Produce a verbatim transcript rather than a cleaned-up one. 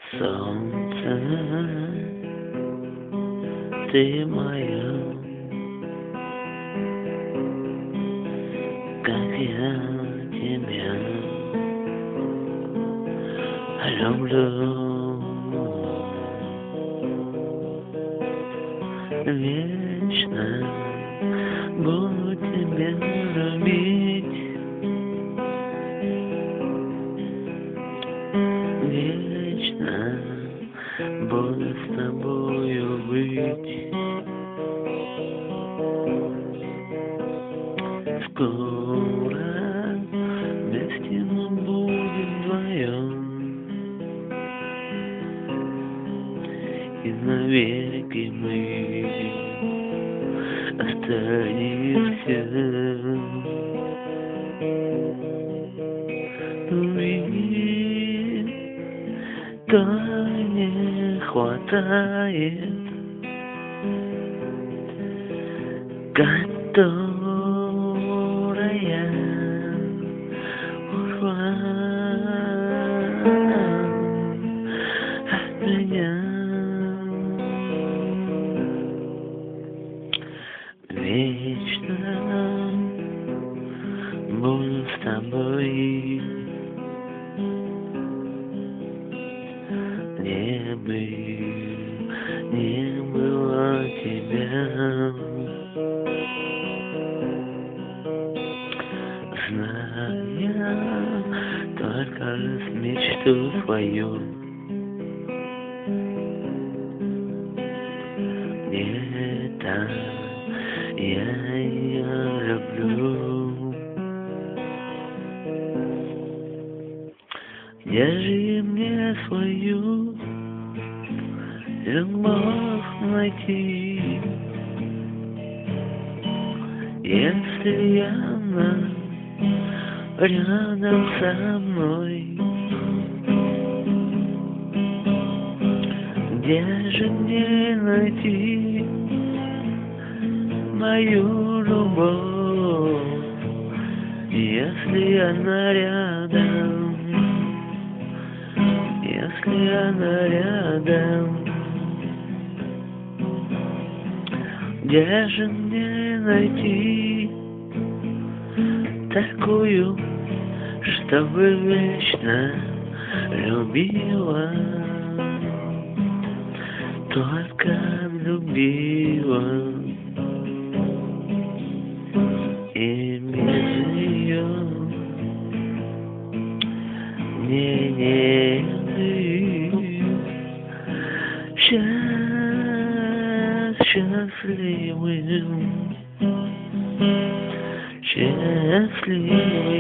Солнце, ты моя, как я тебя люблю. Вечно буду тебя любить, вечно буду с тобою быть. Скоро вместе мы будем вдвоем, и навеки мы останемся. Увидеть то не хватает, которая ушла от меня. Вечно буду с тобой, не бы не было тебя. Зная только лишь мечту свою, не так я ее люблю. Держи мне свою любовь найти, если она рядом со мной. Где же мне найти мою любовь, если она рядом, если она рядом? Где же мне найти такую, чтобы вечно любила, только любила, и без нее мне не быть счастливым, счастливым.